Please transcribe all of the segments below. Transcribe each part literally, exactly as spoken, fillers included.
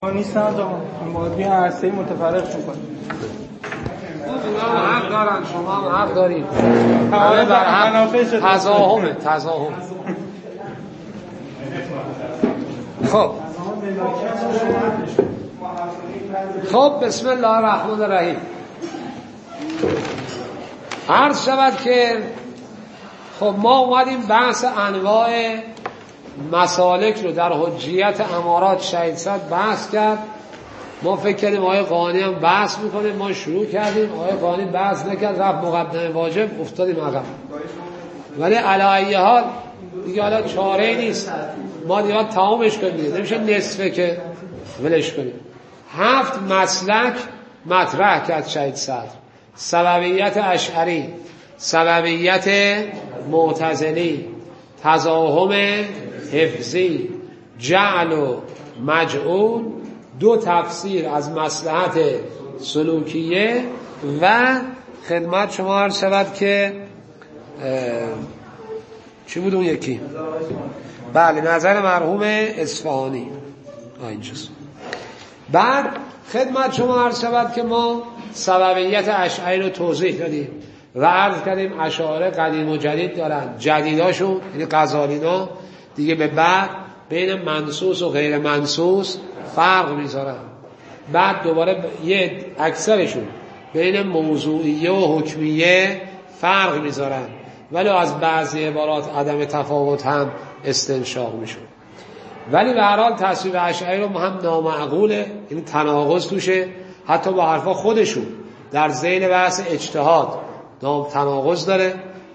نیست ندارم باید بیا عرصه متفرق میکنیم. اونا حق دارن، شما هم حق دارید. همه بر هم تضاهمه تضاهم. خب خب بسم الله الرحمن الرحیم. عرض شود که خب ما اومدیم بحث انواع مسالک رو در حجیت امارات شهید صد بحث کرد. ما فکر کردیم آقای قانی هم بحث میکنه، ما شروع کردیم، آقای قانی بحث نکرد، رفت مقدمه واجب، افتادیم عقب. ولی علی ای حال دیگه حالا چاره‌ای نیست، ما دیگه تمامش کنیم دیگه، نمیشه نصفه که ولش کنیم. هفت مسلک مطرح کرد شهید صدر: سببیت اشعری، سببیت معتزلی، تضاهم حفظی، جعل و مجعول، دو تفسیر از مصلحت سلوکیه و خدمت شما عرض شود که چی بود اون یکی؟ بله، نظر مرحوم اصفهانی. اینجاست. بعد خدمت شما عرض شود که ما سببیت اشعری رو توضیح دادیم و عرض کردیم اشاعره قدیم و جدید دارن. جدیداشون یعنی غزالینا دیگه به بعد بین منصوص و غیر منصوص فرق میذارن. بعد دوباره یه اکثرشون بین موضوعیه و حکمیه فرق میذارن، ولی از بعضی عبارات عدم تفاوت هم استنشاق میشون. ولی به هر حال تصویب اشعری رو هم نامعقوله، یعنی تناقض توشه، حتی با حرفا خودشون در ذیل بحث اجتهاد تناقض داره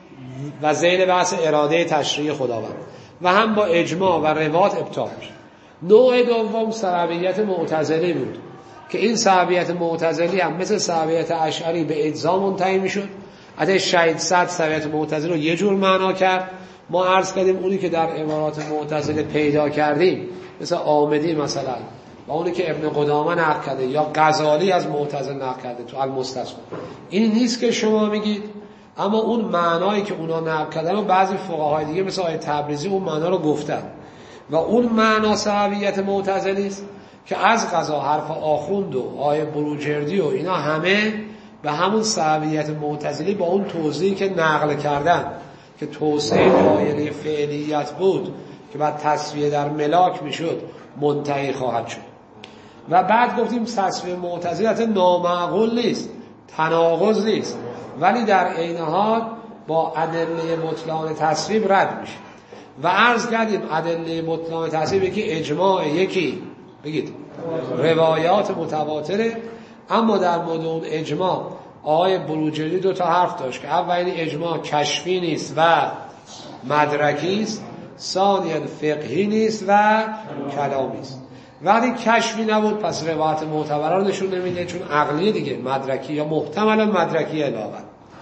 و ذیل بحث اراده تشریع خداوند، و هم با اجماع و روات ابطال میشه. نوع دوم سببیت معتزلی بود که این سببیت معتزلی هم مثل سببیت اشعری به اجزا منتهی میشد. حتی شهید صدر سببیت معتزلی رو یه جور معنا کرد. ما عرض کردیم اونی که در عبارات معتزله پیدا کردیم مثل آمدی مثلا و اونی که ابن قدامه نقل کرده یا غزالی از معتزله نقل کرده تو المستصفا، این نیست که شما میگید، اما اون معنایی که اونا نقل کردن و بعضی فقهای دیگه مثل آیه تبریزی اون معنا رو گفتن و اون معنا سببیت معتزلی است که از قضا حرف آخوند و آیه بروجردی و اینا همه به همون سببیت معتزلی با اون توضیحی که نقل کردن که توسعه دایره فعلیت بود که بعد تصفیه در ملاک میشد منتهی خواهد شد. و بعد گفتیم تصفیه معتزلی نامعقول نیست، تناقض نیست، ولی در عین حال با ادله مطلقانه تصویب رد میشه. و عرض کردیم ادله مطلقانه تصویب یکی اجماع، یکی بگید روایات متواتره. اما در مورد اون اجماع آقای بروجردی دو تا حرف داشت که اولی اجماع کشفی نیست و مدرکی است، ثانیاً فقهی نیست و کلامی است. وقتی کشفی نبود پس روایت معتبره رو نشون نمیده، چون عقلی دیگه، مدرکی یا محتملا مدرکی علاوه.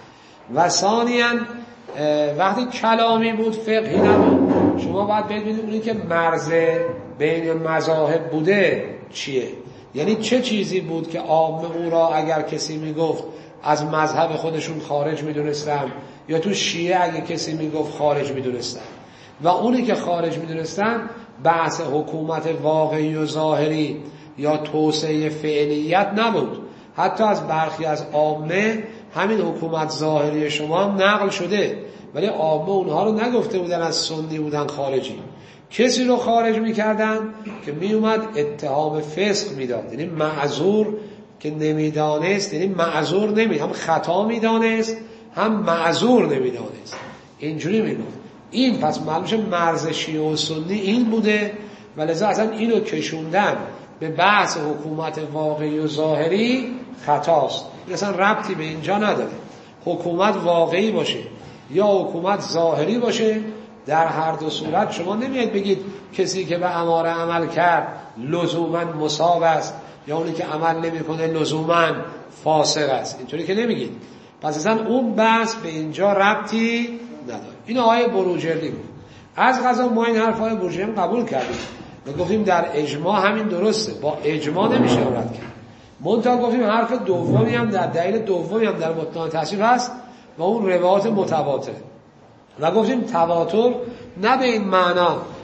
و ثانیاً وقتی کلامی بود، فقهی نبود، شما باید ببینید اونی که مرز بین مذاهب بوده چیه، یعنی چه چیزی بود که عامه او را اگر کسی میگفت از مذهب خودشون خارج میدونستن، یا تو شیعه اگه کسی میگفت خارج میدونستن. و اونی که خارج میدونستن بحث حکومت واقعی و ظاهری یا توسعه فعلیت نبود. حتی از برخی از عامه همین حکومت ظاهری شما هم نقل شده، ولی عامه اونها رو نگفته بودن از سنی بودن خارجی. کسی رو خارج میکردن که میومد اتهام فسق میداد، یعنی معذور که نمیدانست، یعنی معذور نمی هم خطا میدانست هم معذور نمیدانست، اینجوری میگفت. این پس معلومه مرز شیعه و سنی این بوده و لذا اصلا اینو کشوندن به بحث حکومت واقعی و ظاهری خطاست. این اصلا ربطی به اینجا نداره. حکومت واقعی باشه یا حکومت ظاهری باشه، در هر دو صورت شما نمیاد بگید کسی که به اماره عمل کرد لزوما مصاب است یا اونی که عمل نمیکنه لزوما فاسق است، اینطوری که نمیگید. پس اصلا اون بحث به اینجا ربطی نداره. این آقای بروجردی بود. از قضا ما این حرف های بروجردی قبول کردیم و گفتیم در اجماع همین درسته، با اجماع نمیشه رد کرد. منتها گفتیم حرف دومی هم در دلیل دومی هم در متن تصویر هست و اون روایات متواتر. و گفتیم تواتر نه به این معنا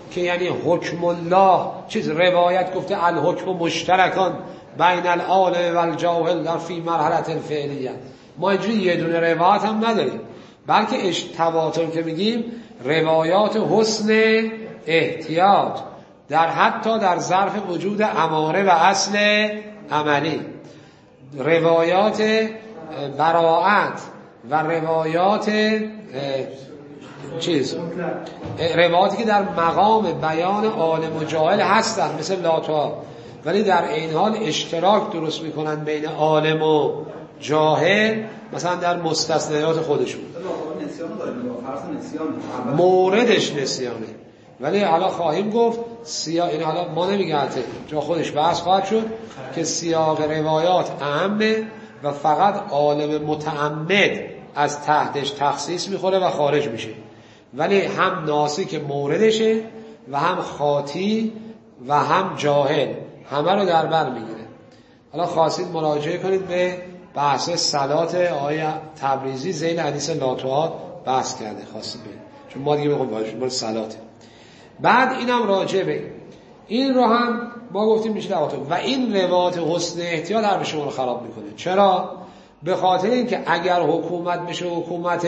که یعنی حکم الله چیز روایت گفته الحکم مشترکان بین العالم و الجاهل در فی مرحله الفعلیه. ما اینجوری یه دونه روایت هم نداریم، بلکه تواتر که میگیم روایات حسن احتیاط در حتی در ظرف وجود اماره و اصل عملی، روایات براءت و روایات چیز روایاتی که در مقام بیان عالم و جاهل هستن مثل لاتوها، ولی در این حال اشتراک درست میکنن بین عالم و جاهل، مثلا در مستثنیات خودشون موردش نسیانه. ولی حالا خواهیم گفت سیاق این حالا ما نمیگه حتی جا خودش بحث خواهد شد که سیاق روایات اهمه و فقط عالم متعمد از تحتش تخصیص میخوره و خارج میشه، ولی هم ناسی که موردشه و هم خاطی و هم جاهل همه رو در بر میگیره. حالا خواستید مراجعه کنید به بحث صلات آقای تبریزی ذیل حدیث لاتوها بحث کرده، خواستید بگید چون ما دیگه بخوام باشه مال صلاته. بعد اینم راجع به این رو هم ما گفتیم میشه دواتون و این روایت حسن احتیاط هر به شما رو خراب میکنه. چرا؟ به خاطر اینکه اگر حکومت بشه حکومت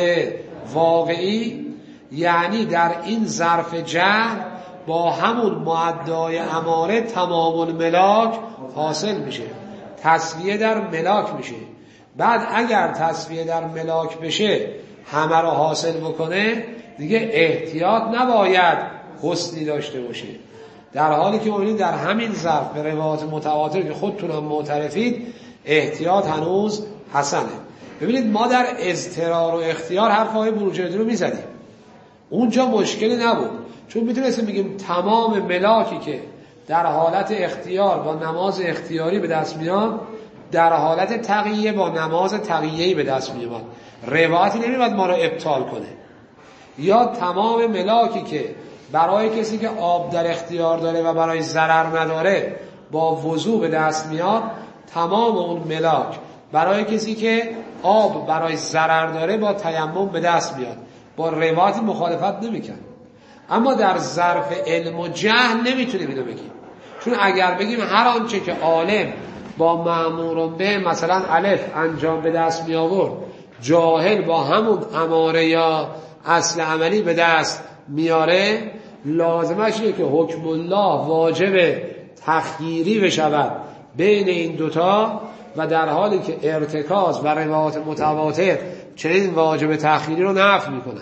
واقعی، یعنی در این ظرف جهل با همون معدای اماره تمام الملاک حاصل میشه، تسویه در ملاک میشه. بعد اگر تسویه در ملاک بشه همه رو حاصل بکنه، دیگه احتیاط نباید حسنی داشته باشه، در حالی که می‌بینید در همین ظرف به روایات متواتر که خودتونم معترفید احتیاط هنوز حسنه. ببینید ما در اضطرار و اختیار حرفای بروجردی رو میزدیم، اونجا مشکلی نبود، چون میتونستیم بگیم تمام ملاکی که در حالت اختیار با نماز اختیاری به دست میاد در حالت تقیه با نماز تقیه‌ای به دست میاد، روایتی نمیاد ما رو ابطال کنه. یا تمام ملاکی که برای کسی که آب در اختیار داره و برای ضرر نداره با وضو به دست میاد، تمام اون ملاک برای کسی که آب برای ضرر داره با تیمم به دست میاد، با روایت مخالفت نمیکنه. اما در ظرف علم و جهل نمیتونیم اینو بگیم، چون اگر بگیم هر آنچه که عالم با مأمور به مثلا الف انجام به دست می آورد، جاهل با همون اماره یا اصل عملی به دست میاره، لازمش اینه که حکم الله واجب تخییری بشود بین این دوتا، و در حالی که ارتکاز و روایات متواتر چنین واجب تخییری رو نفی میکنن،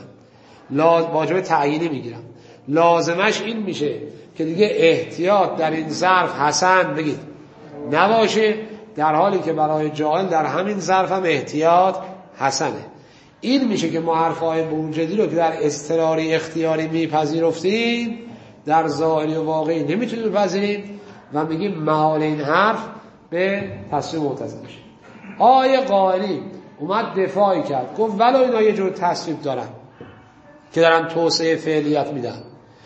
واجب تعیینی میگیرن. لازمش این میشه که دیگه احتیاط در این ظرف حسن بگید نباشه، در حالی که برای جاهل در همین ظرف هم احتیاط حسنه. این میشه که ما حرفای بروجردی رو که در اضطراری اختیاری میپذیرفتیم در ظاهری و واقعی نمیتونیم بپذیریم و میگیم محال این حرف به تصویر معتزله میشه. آیه قائلی اومد دفاعی کرد، گفت ولو اینا یه جور تصویب دارن که دارن توسعه فعلیت میدن،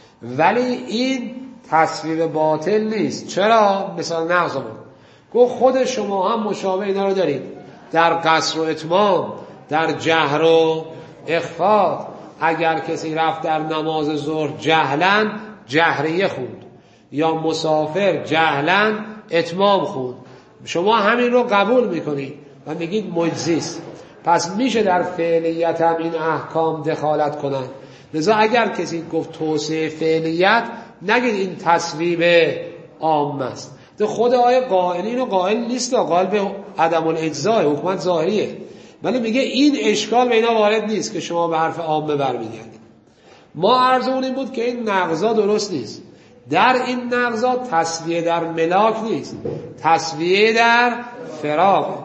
ولی این تصویب باطل نیست. چرا؟ مثال نقضمون گفت خود شما هم مشابه اینا رو دارید در قصر و اتمام، در جهر و اخفاء. اگر کسی رفت در نماز ظهر جهلن جهریه خوند، یا مسافر جهلن اتمام خوند، شما همین رو قبول میکنید و میگید مجزیست. پس میشه در فعلیت هم این احکام دخالت کنن. لذا اگر کسی گفت توسعه فعلیت، نگید این تصویب عام است. خود آیه قائلی اینو قائل نیست، قائل به عدم الاجزاء، حکومت ظاهریه، ولی میگه این اشکال به اینا وارد نیست که شما به حرف عامه برمیگردید. ما عرضمون این بود که این نقضا درست نیست. در این نقضا تسویه در ملاک نیست، تسویه در فراغ،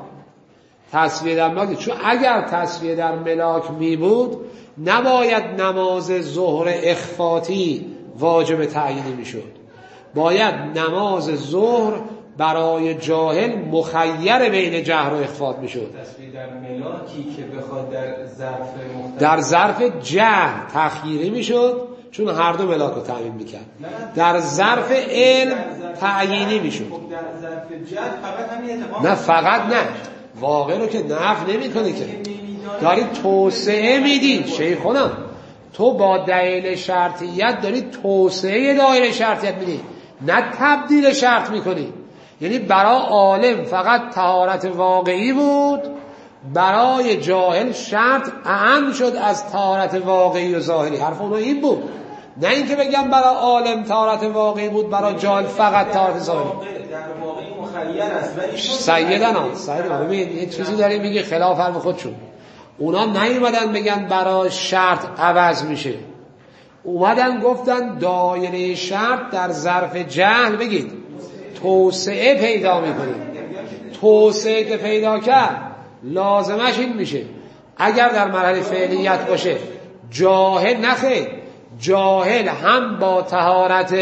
تسویه در ملاک. چون اگر تسویه در ملاک می بود نباید نماز ظهر اخفاتی واجب تعیینی می شد، باید نماز ظهر برای جاهل مخیر بین جهر و اخفات می شد. تسویه در ملاکی که بخواد در ظرف مختلف در ظرف جهر تخییری می شد، چون هر دو ملاک رو تعیین می کرد. در ظرف علم تعیینی می شد. در ظرف جهر فقط همین اتفاق نه فقط نه، واقع رو که نفی نمی کنه، که دارید توسعه میدید. شیخونم تو با دلیل شرطیت داری توسعه دایره شرطیت میدی، نه تبدیل شرط میکنی. یعنی برای عالم فقط طهارت واقعی بود، برای جاهل شرط اعم شد از طهارت واقعی و ظاهری. حرف اونو این بود، نه اینکه بگم برای عالم طهارت واقعی بود، برای جاهل فقط طهارت ظاهری. در واقعی مخیر است ولی سیدنا سیدنا ببین یه چیزی داری میگی خلاف حرف خودشون. اونا نیومدن بگن برای شرط عوض میشه، اومدن گفتن دایره شرط در ظرف جهل بگید توسعه پیدا میکنه. توسعه که پیدا کرد لازمش این میشه اگر در مرحله فعلیت باشه جاهل نخیر، جاهل هم با طهارت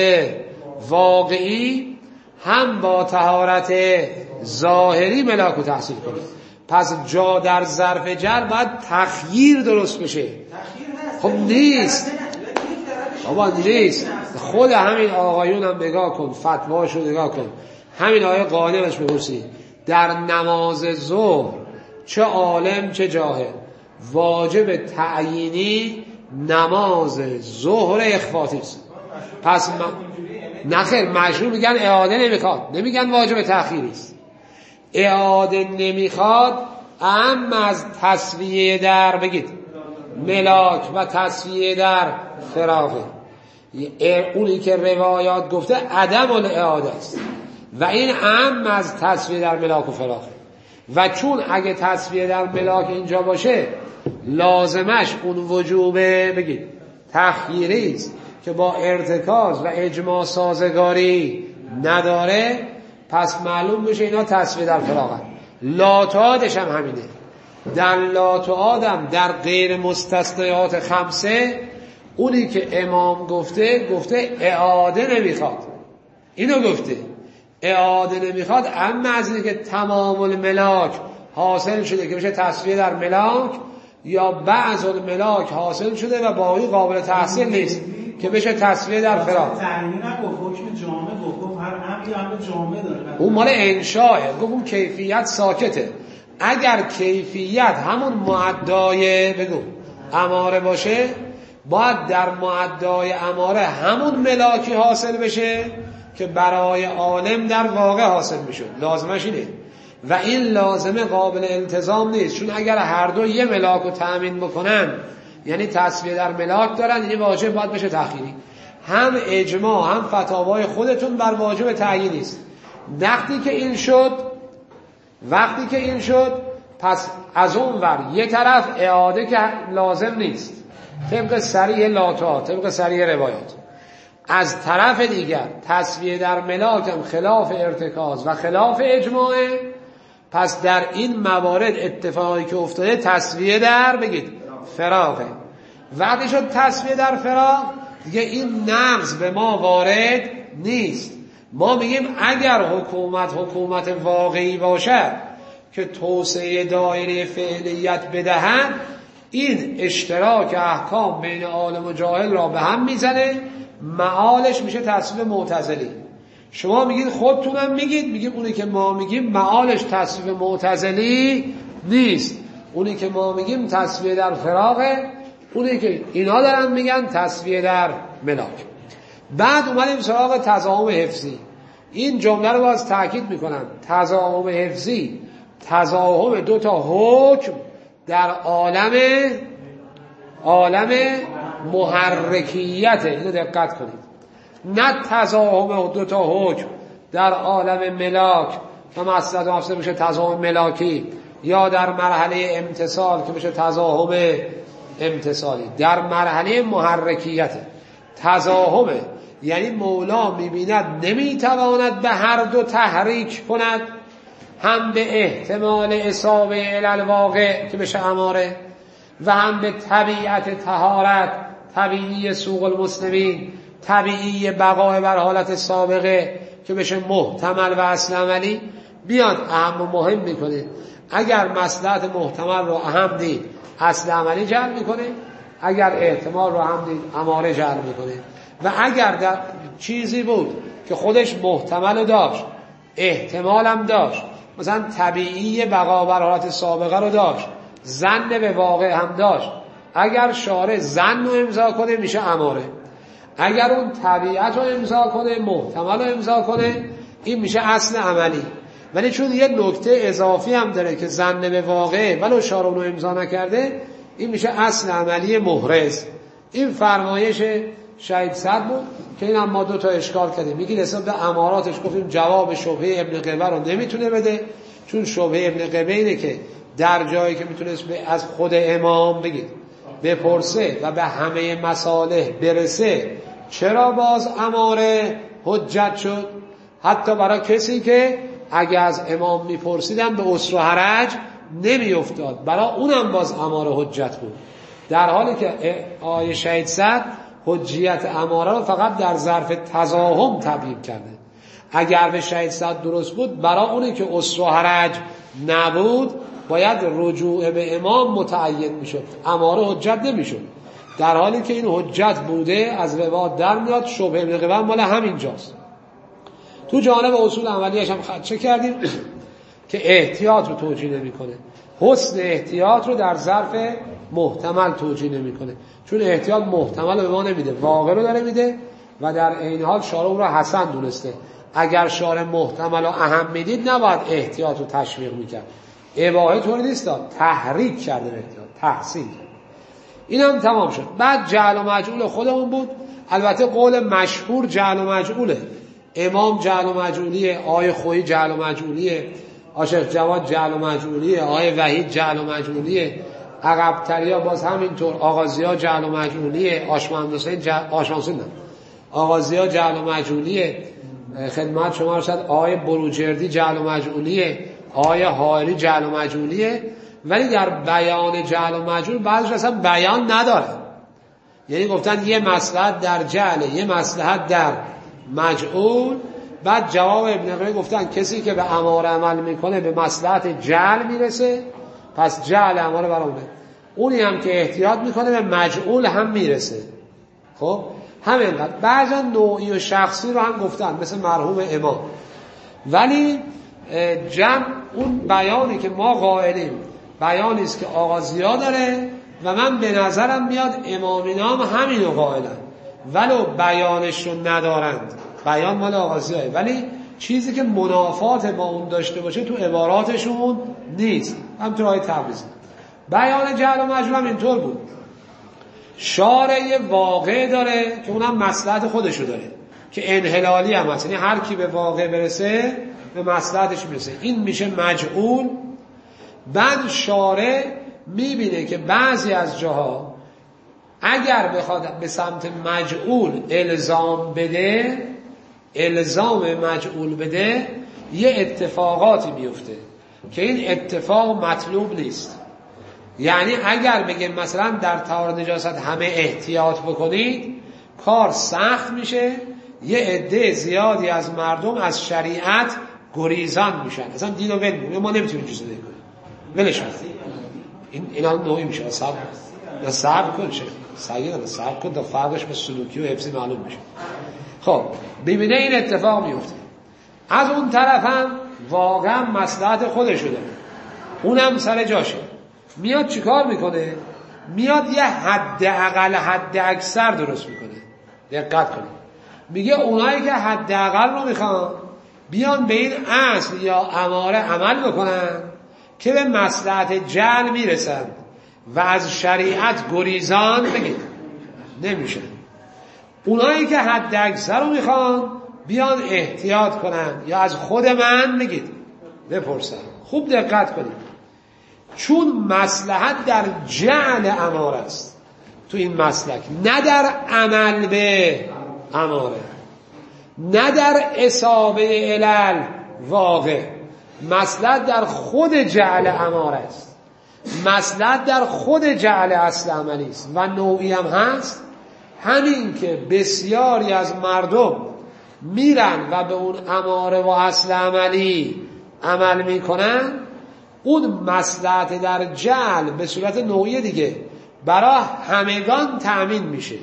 واقعی هم با طهارت ظاهری ملاک رو تحصیل کنه. پس جا در ظرف جر باید تخییر درست بشه. خب نیست بابا، نیست. خود همین آقایون هم نگاه کن، فتواشو نگاه کن، همین آیه قانعش بپرسی در نماز ظهر چه عالم چه جاهل واجب تعیینی نماز ظهر اخفاتی است. پس م... نخیر مشروع میگن اعاده نمیخواد، نمیگن واجب تأخیری است. اعاده نمیخواد اما از تسویه در بگید ملاک و تسویه در فراغه. اونی که روایات گفته عدم الاعاده است و این اهم از تسویه در ملاک و فراغه. و چون اگه تسویه در ملاک اینجا باشه لازمش اون وجوبه بگید تخییری است که با ارتکاز و اجماع سازگاری نداره، پس معلوم بشه اینا تسویه در فراغه. لاتعادش هم همینه. در لاتعادم در غیر مستثنیات خمسه اونی که امام گفته گفته اعاده نمیخواد، اینو گفته اعاده نمیخواد، اما از اینه که تمام الملاک حاصل شده که بشه تسویه در ملاک یا بعض الملاک حاصل شده و باقی قابل تحصیل نیست که بشه تسویه در فراغ. تعیین نگفت، حکم جامع گفت، هر امری امر جامع داره. اون مال انشاءه، گفت اون کیفیت ساکته. اگر کیفیت همون معدای بگو اماره باشه باید در معدای اماره همون ملاکی حاصل بشه که برای عالم در واقع حاصل میشد. لازمش اینه و این لازمه قابل التزام نیست، چون اگر هر دو یه ملاک رو تأمین بکنن یعنی تسویه در ملاک دارن، این واجب باید بشه تأخیری. هم اجماع هم فتاوای خودتون بر واجب تعیینی است. وقتی که این شد وقتی که این شد پس از اون ور یه طرف اعاده که لازم نیست طبق صریح لاتا، طبق صریح روایات، از طرف دیگر تسویه در ملاک هم خلاف ارتکاز و خلاف اجماعه. پس در این موارد اتفاقی که افتاده تسویه در بگید فراغه. وقتی شد تسویه در فراغ دیگه این نقض به ما وارد نیست. ما میگیم اگر حکومت حکومت واقعی باشد که توسعه دایره فعلیت بدهن، این اشتراک احکام بین عالم و جاهل را به هم میزنه، معالش میشه تصویب معتزلی. شما میگید خودتونم میگید، میگیم اونی که ما میگیم معالش تصویب معتزلی نیست، اونی که ما میگیم تصویه در فراغه، اونی که اینا دارن میگن تصویه در ملاک. بعد اومدیم سراغ تضاهم حفظی. این جمله رو باز تاکید میکنم، تضاهم حفظی تضاهم دو تا حکم در عالم عالم محرکیته. اینو دقت کنید، نه تضاهم دو تا حکم در عالم ملاک که مصدر مفسر بشه تضاهم ملاکی، یا در مرحله امتصال که بشه تضاهم امتصالی. در مرحله محرکیته تضاهم یعنی مولا میبیند نمیتواند به هر دو تحریک کند، هم به احتمال اصابه الالواقع که بشه اماره و هم به طبیعت طهارت، طبیعی سوق المسلمین، طبیعی بقای بر حالت سابقه که بشه محتمل و اصل عملی. بیاد اهم و مهم میکنه. اگر مصلحت محتمل رو اهم دید اصل عملی جلب میکنه، اگر احتمال رو هم دید اماره جلب میکنه. و اگر در چیزی بود که خودش محتمل داشت احتمال هم داشت، مثلا طبیعی بقا بر حالت سابقه رو داشت، ظن به واقع هم داشت، اگر شارع ظن رو امضا کنه میشه اماره، اگر اون طبیعت رو امضا کنه، محتمل رو امضا کنه، این میشه اصل عملی. ولی چون یه نکته اضافی هم داره که ظن به واقع ولو شارع رو امضا نکرده، این میشه اصل عملی محرز. این فرمایش شهید صدر بود که این هم ما دو تا اشکال کردیم. میگی نسبت به اماراتش گفتیم جواب شبهه ابن قبه رو نمیتونه بده، چون شبهه ابن قبه اینه که در جایی که میتونست از خود امام بگید بپرسه و به همه مصالح برسه، چرا باز اماره حجت شد؟ حتی برای کسی که اگه از امام میپرسیدن به اسر و حرج نمیافتاد، برای اونم باز اماره حجت بود. در حالی که آیه شهید صدر حجیت اماره رو فقط در ظرف تزاحم تبیین کرده. اگر به شهید صدر درست بود، برای اونی که اسر و حرج نبود باید رجوع به امام متعین میشد، اماره حجت نمیشد. در حالی که این حجت بوده از روایات در میاد. شبهه ابن قبه مال همین جاست. تو جانب اصول عملیش هم خدشه کردیم که احتیاط رو توجیه نمیکنه، حسن احتیاط رو در ظرف محتمل توجیه نمیکنه، چون احتیاط محتمل رو به ما نمیده، واقع رو داره میده و در این حال شارع اون رو حسن دونسته. اگر شارع محتمل رو اهم میدید نباید احتیاط رو تشویق میکرد. اباحه طوری نیست، تحریک کرده احتیاط، تحسین. این هم تمام شد. بعد جعل و مجعول خودمون بود. البته قول مشهور جعل و مجعوله. امام جعل و مجعولیه، آیه خویی جعل و مجعولیه، آشق جواد جعل و مجعولیه، آیه وحید جعل و مجعولیه، عقب تریا باز همینطور، آغازی‌ها جعل و مجعولیه، آشمند حسین جعل آشمند آغازی‌ها جعل و مجعولیه. خدمت شما رسد آیه بروجردی جعل و مجعولیه، آیه حائری جعل و مجعولیه. ولی در بیان جعل و مجعول بعضیش اصلا بیان نداره، یعنی گفتن یه مصلحت در جعل، یه مصلحت در مجعول. بعد جواب ابن قیم گفتن کسی که به اماره عمل میکنه به مصلحت جعل میرسه، پس جعل اماره برامونه. اونی هم که احتیاط میکنه به مجعول هم میرسه. خب همینقدر. بعضا نوعی و شخصی رو هم گفتن مثل مرحوم امام. ولی جمع اون بیانی که ما قائلیم بیانی است که آغازی‌ها داره و من به نظرم میاد امامینا هم همینو قائلن ولو بیانش رو ندارند. بیان مال آغازی‌ها، ولی چیزی که منافات با اون داشته باشه تو عباراتشون نیست. همونطور آیه تبریزی بیان جعل و مجعول هم اینطور بود. شارع واقع داره که اونم مصلحت خودشو داره که انحلالی هم هست، یعنی هر کی به واقع برسه به مصلحتش میرسه، این میشه مجعول. بعد شارع میبینه که بعضی از جاها اگر بخواد به سمت مجعول الزام بده، الزام مجعول بده، یه اتفاقاتی میفته که این اتفاق مطلوب نیست. یعنی اگر بگیم مثلا در طهارت نجاست همه احتیاط بکنید، کار سخت میشه، یه عده زیادی از مردم از شریعت گریزان میشن، اصلا دین رو ول میکنن، ما نمیتونیم چیزی کنیم، ولش این اینا نوعی میشه. صبر نه صبر کن چه سعی نه صبر کن تا فرقش به سلوکی و حفظی معلوم میشه. خب ببینه این اتفاق میفته. از اون طرف هم واقعا مصلحت خودشو داره، اونم سر جاشه. میاد چیکار میکنه؟ میاد یه حد اقل حد اکثر درست میکنه. دقت کنید، میگه اونایی که حد اقل رو میخوان بیان به این اصل یا اماره عمل بکنن که به مصلحت جعل میرسن و از شریعت گریزان بگید نمیشه. اونایی که حد اکثر رو میخوان بیان احتیاط کنن یا از خود من بگید بپرسن. خوب دقت کنید، چون مصلحت در جعل اماره است تو این مسلک، نه در عمل به اماره، نه در اصابه علل واقع. مصلحت در خود جعل اماره است، مصلحت در خود جعل اصل عملی است. و نوعی هم هست همین که بسیاری از مردم میرن و به اون اماره و اصل عملی عمل میکنن، اون مصلحت در جعل به صورت نوعی دیگه برای همگان تأمین میشه،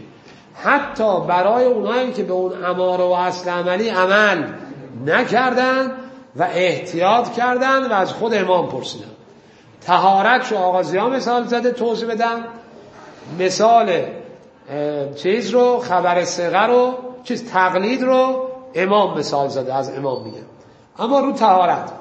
حتی برای اونایی که به اون اماره و اصل عملی عمل نکردن و احتیاط کردن و از خود امام پرسیدن. طهارت شو آغازی ها مثال زده توضیح بدم. مثال چیز رو، خبر ثقه رو، چیز تقلید رو امام مثال زده، از امام میگه. اما رو طهارت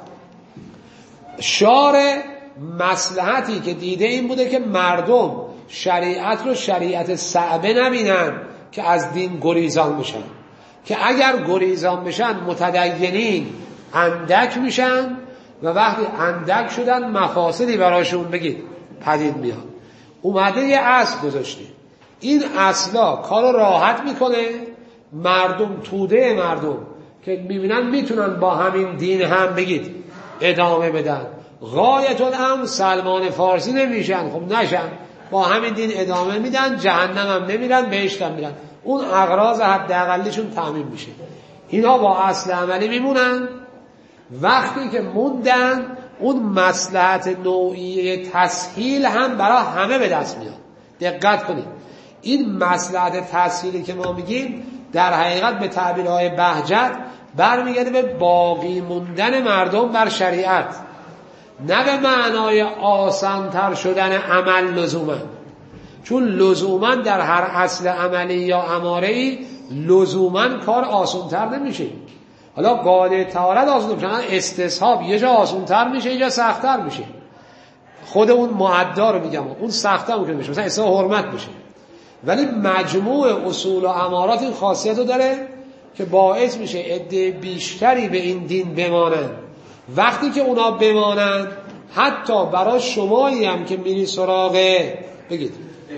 شارع مصلحتی که دیده این بوده که مردم شریعت رو شریعت صعبه نبینن که از دین گریزان بشن، که اگر گریزان بشن متدینین اندک میشن و وقتی اندک شدن مفاسدی براشون بگید پدید میاد. اومده یه اصل گذاشته، این اصلا کارو راحت میکنه، مردم توده مردم که میبینن میتونن با همین دین هم بگید ادامه بدن. غایت الامر سلمان فارسی نمیشن، خب نشن، با همین دین ادامه میدن، جهنم هم نمیرن، بهشت هم میرن، اون اغراض حداقلیشون تامین میشه. اینا با اصل عملی میمونن. وقتی که موندن اون مصلحت نوعی تسهیل هم برای همه به دست میاد. دقت کنید، این مصلحت تسهیلی که ما میگیم در حقیقت به تعبیرهای بهجت برمیگرده به باقی موندن مردم بر شریعت، نه به معنای آسانتر شدن عمل لزوما. چون لزوما در هر اصل عملی یا اماره‌ای لزوما کار آسانتر نمیشه. حالا قاعده طهارت آسان میشه، استصحاب یه جا آسانتر میشه یه جا سخت‌تر میشه. خود اون معدا رو میگم، اون سخت‌تر ممکن میشه، مثلا استصحاب حرمت میشه. ولی مجموع اصول و امارات این خاصیت رو داره که باعث میشه عده بیشتری به این دین بمانند. وقتی که اونا بمانند حتی برای شمایی هم که میری سراغ بگید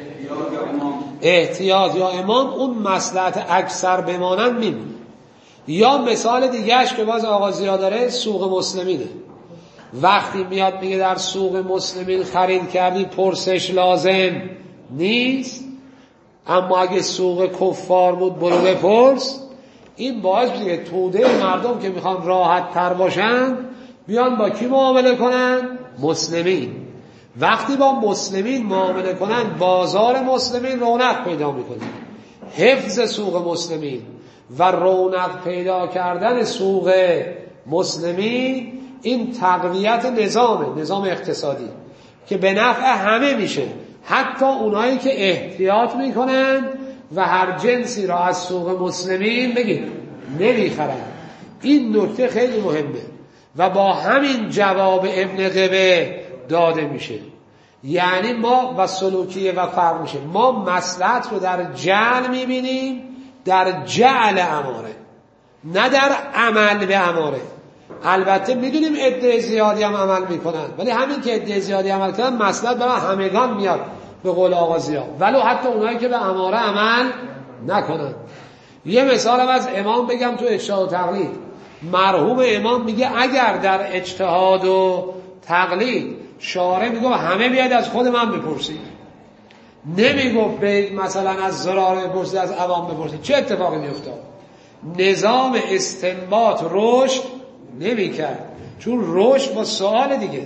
احتیاط یا امام اون مصلحت اکثر بمانند میمونه. یا مثال دیگهش که باز آقا زیاد داره سوق مسلمینه. وقتی میاد میگه در سوق مسلمین خرید کردی پرسش لازم نیست، اما اگه سوق کفار بود برو بپرس. این باعث میشه توده مردم که میخوان راحت تر باشن بیان با کی معامله کنن؟ مسلمین. وقتی با مسلمین معامله کنن بازار مسلمین رونق پیدا میکنه. حفظ سوق مسلمین و رونق پیدا کردن سوق مسلمین این تقویت نظامه، نظام اقتصادی که به نفع همه میشه، حتی اونایی که احتیاط میکنن و هر جنسی را از سوق مسلمین بگید نمیخرن. این نکته خیلی مهمه و با همین جواب ابن قبه داده میشه. یعنی ما و سلوکیه و فرق میشه، ما مصلحت رو در جعل میبینیم، در جعل اماره، نه در عمل به اماره. البته میدونیم عده زیادی هم عمل میکنن، ولی همین که عده زیادی عمل کنن مصلحت برای همگان میاد به قول آقا زیاد، ولو حتی اونایی که به اماره عمل نکنن. یه مثال هم از امام بگم تو اجتهاد و تقلید. مرحوم امام میگه اگر در اجتهاد و تقلید شارع میگه همه بیاید از خود من بپرسید، نمیگه به مثلا از زراره بپرسید، از عوام بپرسید، چه اتفاقی میافتاد؟ نظام استنباط رشد نمیکرد، چون رشد با سوال دیگه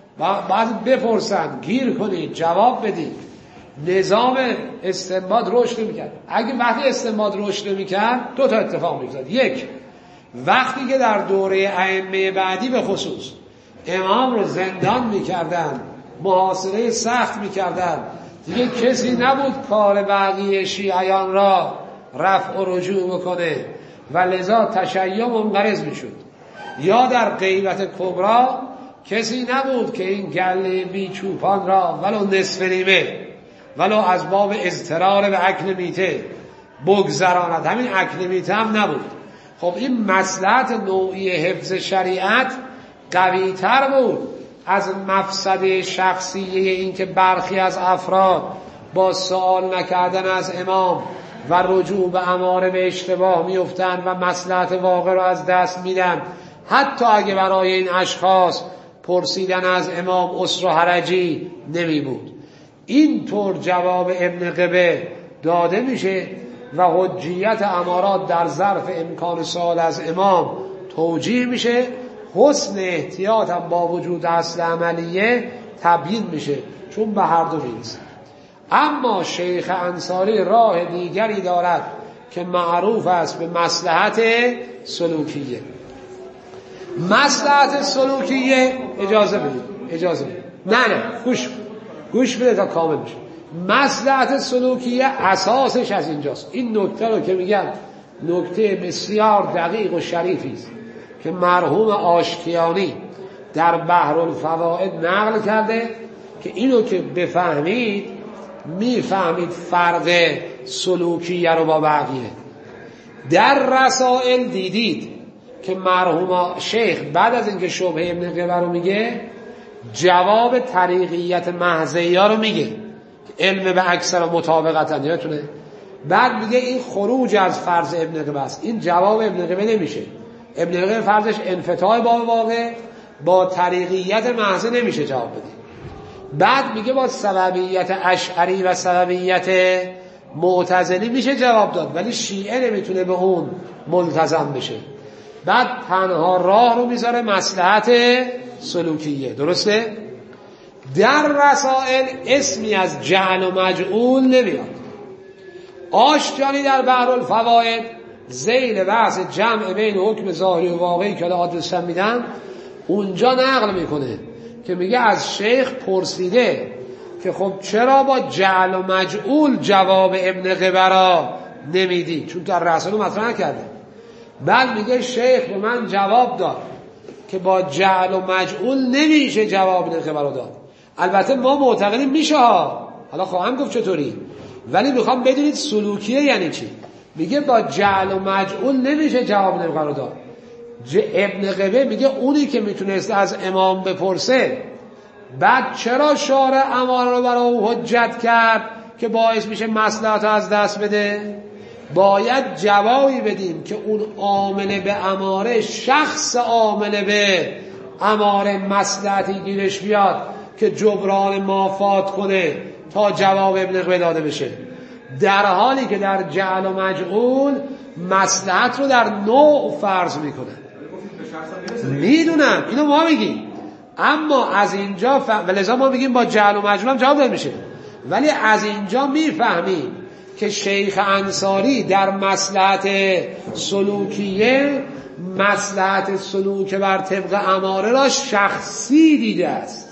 بعد بپرسن گیر کنید جواب بدید. نظام استنباط رشد نمیکرد. اگه وقتی استنباط رشد نمیکرد دو تا اتفاق میافتاد. یک، وقتی که در دوره ائمه بعدی به خصوص امام رو زندان میکردن، محاصره سخت میکردن، دیگه کسی نبود کار بقیه شیعیان را رفع و رجوع بکنه و لذا تشیع منقرض میشد. یا در غیبت کبری کسی نبود که این گله بیچوپان را ولو نصف نیمه ولو از باب اضطرار به اکل میته بگذراند. همین اکل میته هم نبود. خب این مصلحت نوعی حفظ شریعت قوی تر بود از مفسد شخصیه این که برخی از افراد با سوال نکردن از امام و رجوع به اماره به اشتباه میفتن و مصلحت واقع را از دست میدن، حتی اگه برای این اشخاص پرسیدن از امام اسر و حرجی نمی بود. این طور جواب ابن قبه داده میشه و حجیت امارات در ظرف امکان سوال از امام توجیه میشه. حسن احتیاط هم با وجود اصل عملیه تبیین میشه، چون به هر دو میرسه. اما شیخ انصاری راه دیگری دارد که معروف است به مصلحت سلوکیه. مصلحت سلوکیه اجازه بدید اجازه بدید نه نه گوش گوش بده تا کامل بشه. مصلحت سلوکیه اساسش از اینجاست. این نکته رو که میگم نکته بسیار دقیق و شریفی است که مرحوم آشتیانی در بحرالفوائد نقل کرده که اینو که بفهمید میفهمید فرق سلوکیه رو با بقیه. در رسائل دیدید که مرحوم شیخ بعد از اینکه شبهه ابن قبه رو میگه جواب طریقیت محضیه رو میگه، علم به اکثر مطابقتا، یادتونه؟ بعد میگه این خروج از فرض ابن قبه است، این جواب ابن قبه نمیشه. ابن قبه فرضش انفتاح با واقع، با طریقیت محض نمیشه جواب بده. بعد میگه با سببیت اشعری و سببیت معتزلی میشه جواب داد، ولی شیعه نمیتونه به اون ملتزم بشه. بعد تنها راه رو میذاره مصلحت سلوکیه. درسته؟ در رسائل اسمی از جعل و مجعول نمیاد. آشتیانی در بحرالفوائد ذیل بحث جمع بین حکم ظاهری و واقعی که آدرس میدن اونجا نقل میکنه که میگه از شیخ پرسیده که خب چرا با جعل و مجعول جواب ابن قبه را نمیدی، چون در رسائل مطرح نکرده. بعد میگه شیخ به من جواب داد که با جعل و مجعول نمیشه جواب ابن قبه را داد. البته ما معتقدیم میشه ها، حالا خواهم گفت چطوری، ولی میخوام بدونید سلوکیه یعنی چی. میگه با جعل و مجعول نمیشه جواب ابن قبه را داد. ابن قبه میگه اونی که میتونست از امام بپرسه بعد چرا شارع اماره رو برای او حجت کرد که باعث میشه مصلحت از دست بده؟ باید جوابی بدیم که اون عامل به اماره، شخص عامل به اماره مصلحتی گیرش بیاد که جبران مافات کنه تا جواب ابن قبه داده بشه، در حالی که در جعل و مجعول مصلحت رو در نوع فرض میکنه. میدونم اینو ما میگیم، اما از اینجا ف... ولذا ما میگیم با جعل و مجعول هم جواب داده میشه، ولی از اینجا میفهمیم که شیخ انصاری در مصلحت سلوکیه مصلحت سلوک بر طبق اماره را شخصی دیده است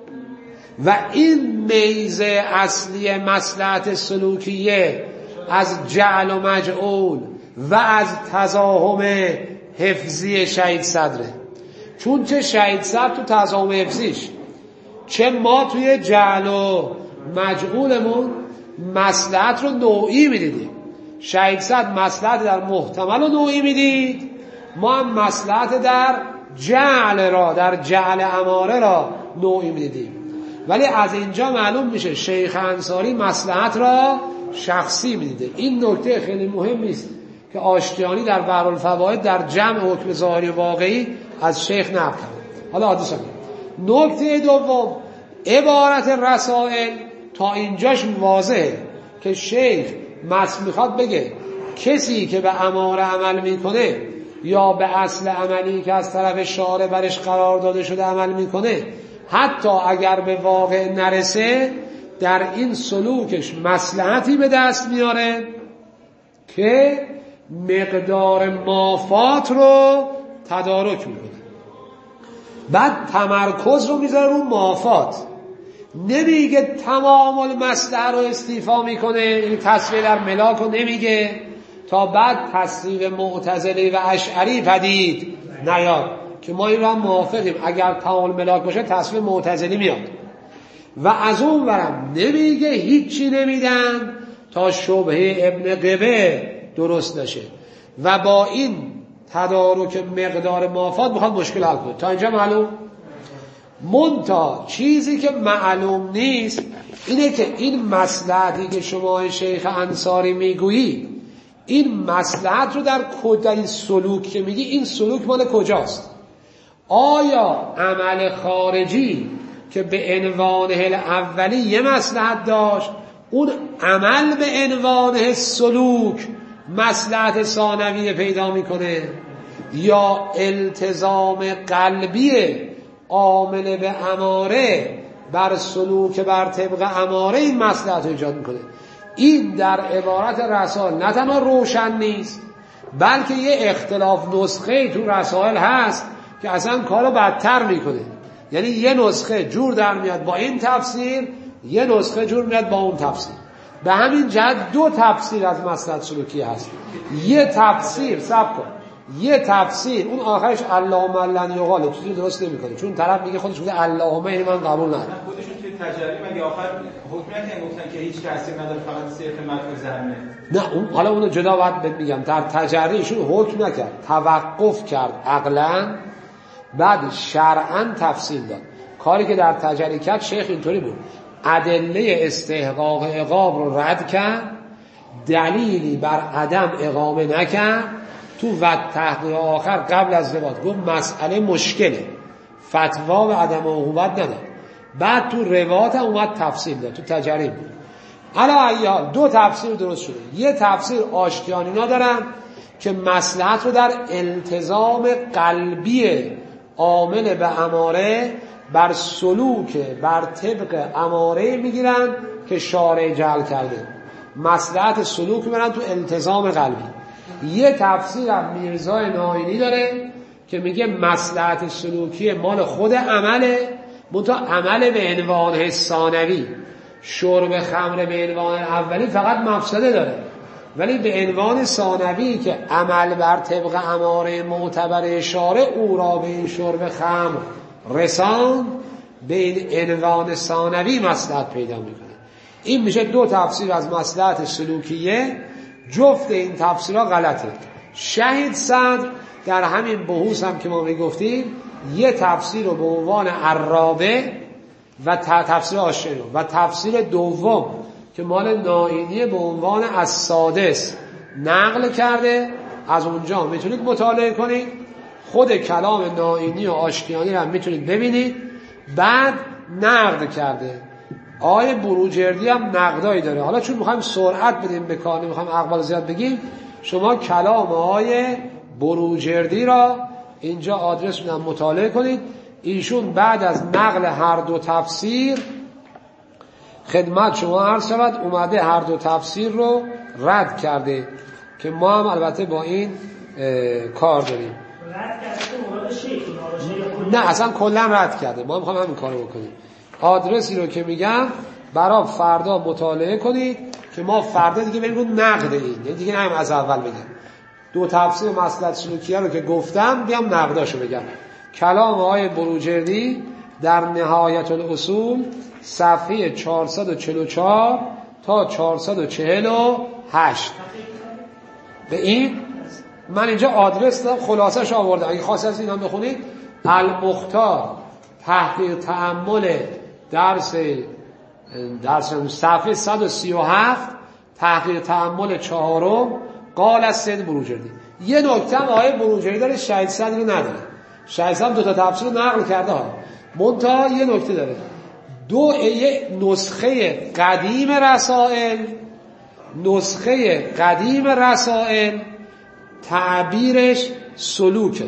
و این میزه اصلی مصلحت سلوکیه از جعل و مجعول و از تزاحم حفظی شهید صدره. چون چه شهید صدر تو تزاحم حفظیش، چه ما توی جعل و مجعولمون مصلحت رو نوعی میدیدیم. شهید صدر مصلحت در محتمل رو نوعی میدید، ما هم مصلحت در جعل را، در جعل اماره را نوعی میدیدیم. ولی از اینجا معلوم میشه شیخ انصاری مصلحت را شخصی میدیده. این نکته خیلی مهمی است که آشتیانی در بحرالفوائد در جمع حکم ظاهری واقعی از شیخ نقل کرد. حالا حادثه نکته دوم، عبارت رسائل تا اینجاش واضحه که شیخ مس میخواد بگه کسی که به اماره عمل میکنه یا به اصل عملی که از طرف شارع برش قرار داده شده عمل میکنه، حتی اگر به واقع نرسه در این سلوکش مصلحتی به دست میاره که مقدار مافات رو تدارک میکنه. بعد تمرکز رو میذاره رو مافات، نمیگه تمام المصلحه رو استیفا میکنه، این تصویر در ملاک رو نمیگه تا بعد تصویر معتزلی و اشعری پدید نیاد که ما این را موافقیم. اگر تمام الملاک باشه تصویر معتزلی میاد. و از اون ورم نمیگه هیچی نمیدن تا شبهه ابن قبه درست نشه و با این تدارک مقدار مافات میخواد مشکل حل کنه. تا اینجا معلوم؟ منتها چیزی که معلوم نیست اینه که این مصلحتی که شما شیخ انصاری میگویی، این مصلحت رو در کجا، این سلوک که میگی، این سلوک مال کجاست؟ آیا عمل خارجی که به عنوانه الاولی یه مصلحت داشت، اون عمل به عنوانه سلوک مصلحت ثانویه پیدا میکنه، یا التزام قلبی عامل به اماره بر سلوک بر طبق اماره این مصلحت ایجاد میکنه؟ این در عبارت رسائل نه تنها روشن نیست، بلکه یه اختلاف نسخه تو رسائل هست که اصلا کارو بدتر میکنه. یعنی یه نسخه جور در میاد با این تفسیر یه نسخه جور میاد با اون تفسیر. به همین جهت دو تفسیر از مصلحت سلوکی هست. یه تفسیر صبر کن، یه تفسیر اون آخرش اللهم لن یقال چیزی درست نمیکنه، چون طرف میگه خودش میگه اللهم این من قبول ندارم. خودشون توی تجربه مگه آخر حکم نکردن گفتن که هیچ تاثیر نداره فقط صرف متن زمینه؟ نه اون حالا اونو جدا باید بهت میگم. در تجربه ایشون حکم نکرد، توقف کرد عقلا، بعد شرعا تفصیل داد. کاری که در تجربه کرد شیخ اینطوری بود، ادله استحقاق عقاب رو رد کرد، دلیلی بر عدم اقامه نکرد، تو و تحقیق آخر قبل از روایت گفت مسئله مشکله، فتوا به عدم عقوبت نداد، بعد تو روایت اومد تفصیل داد، تو تجربه بود. حالا ایال دو تفسیر درست شده. یه تفسیر آشتیانینا دارن که مصلحت رو در التزام قلبی عامل به اماره بر سلوک بر طبق اماره میگیرن که شارع جعل کرده، مصلحت سلوک میبرن تو التزام قلبی. یه تفسیر هم میرزای ناینی داره که میگه مصلحت سلوکی مال خود عمله، منتها عمل به عنوان ثانوی، شرب خمر به عنوان اولی فقط مفسده داره، ولی به عنوان ثانوی که عمل بر طبق اماره معتبر شارع او را به این شرب خمر رسان، به این عنوان ثانوی مصلحت پیدا میکنه. این میشه دو تفسیر از مصلحت سلوکیه. جفت این تفسیرها غلطه. شهید صدر در همین بحوث هم که ما میگفتیم یه تفسیر رو به عنوان عرابه و تفسیر آشتیانی و تفسیر دوم که مال نائینی به عنوان السادس نقل کرده. از اونجا میتونید مطالعه کنید، خود کلام نائینی و آشتیانی رو هم میتونید ببینید. بعد نقد کرده. آیه بروجردی هم نقدایی داره. حالا چون میخوایم سرعت بدیم به کار، میخوایم اقوال زیاد بگیم، شما کلام آیه بروجردی را اینجا آدرس میدم مطالعه کنید. ایشون بعد از نقل هر دو تفسیر خدمت شما عرض شود اومده هر دو تفسیر رو رد کرده که ما هم البته با این کار داریم. رد کرده مراد شیخ نه اصلا کلا رد کرده. ما میخوایم همین کارو بکنیم. آدرسی رو که میگم برای فردا مطالعه کنید که ما فردا دیگه بریم رو نقد این، یعنی دیگه نمیم از اول بگم دو تفسیر مصلحت سلوکیه رو که گفتم بیام نقداشو بگم. کلام آقای بروجردی در نهایت الاصول صفحه چهارصد و چهل و چهار تا چهارصد و چهل و هشت. به این من اینجا آدرس دادم، خلاصش آوردم. اگه خواست از این هم بخونید، المختار تحقیق تأمل درس درس صفحه صد و سی و هفت تحقیق تأمل چهارم قال از سید بروجردی. یه نکته هم آقای بروجردی داره شهید صدر رو نداره. شهید صدر دو تا تفسیر رو نقل کرده ها، منتها یه نکته داره. دو یه نسخه قدیم رسائل نسخه قدیم رسائل تعبیرش سلوکه،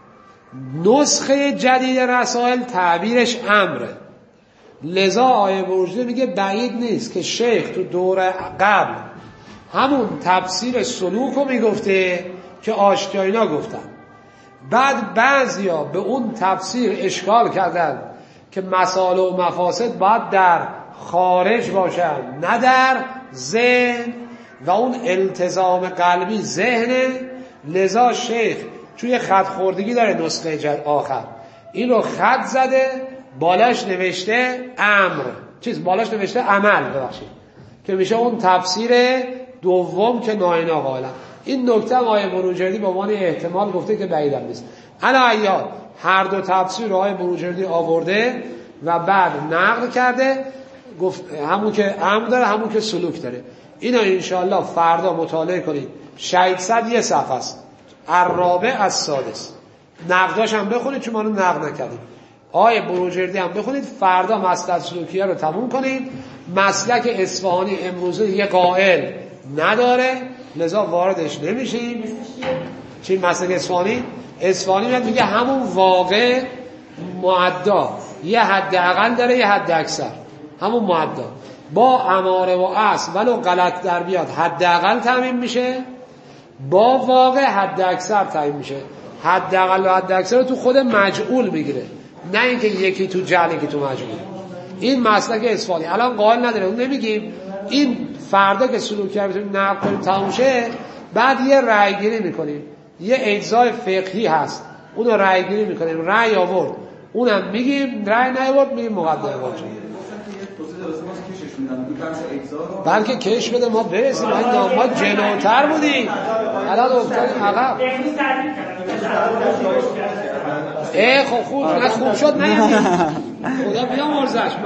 نسخه جدید رسائل تعبیرش امره. لذا آیه بروجردی میگه بعید نیست که شیخ تو دور قبل همون تفسیر سلوک رو میگفته که آشتیانی‌ها گفتن، بعد بعضیا به اون تفسیر اشکال کردن که مصالح و مفاسد باید در خارج باشن نه در ذهن، و اون التزام قلبی ذهنه. لذا شیخ توی خط خوردگی داره نسخه جد آخر این رو خط زده، بالاش نوشته امر، چیز بالاش نوشته عمل ببخشید، که میشه اون تفسیر دوم که ناینا قائلن. این نکته آیه بروجردی به عنوان احتمال گفته که بعیدم نیست. حالا ایاد هر دو تفسیر رو آیه بروجردی آورده و بعد نقل کرده، گفت همون که امر داره همون که سلوک داره. اینا انشاءالله فردا مطالعه کنید. شهید صد یه صفحه است، الرابع از سادس. نقداش هم بخونید چون ما رو نقد نکردیم. آیه بروجردی هم بخونید. فردا مصلحت سلوکیه رو تموم کنید. مسلک اصفهانی امروزه یه قائل نداره، لذا واردش نمیشیم. چی مسلک اصفهانی؟ اصفهانی میاد میگه همون واقع معدا یه حد اقل داره یه حد اکثر، همون معدا با اماره و اصل ولو غلط در بیاد حد اقل تعیین میشه، با واقع حد اکثر تعیین میشه. حد اقل و حد اکثر رو تو خود مجعول میگیره، نه اینکه یکی تو جعل یکی تو مجعول. این مسلک اصفهانی الان قائل نداره، اون نمیگیم این فردا که سلوک کردیم نقل کنیم تموم شه، بعد یه رأی گیری میکنیم، یه اجزای فقهی هست اون رو رأی گیری میکنیم، رأی آورد اونم میگیم، رأی نیاورد میگیم مقدمه واجب. بلکه کش بده ما برسیم، ما جلوتر بودیم الان افتادیم عقب. ای خب خوب نه خوب شد نه خدا بیامرزش.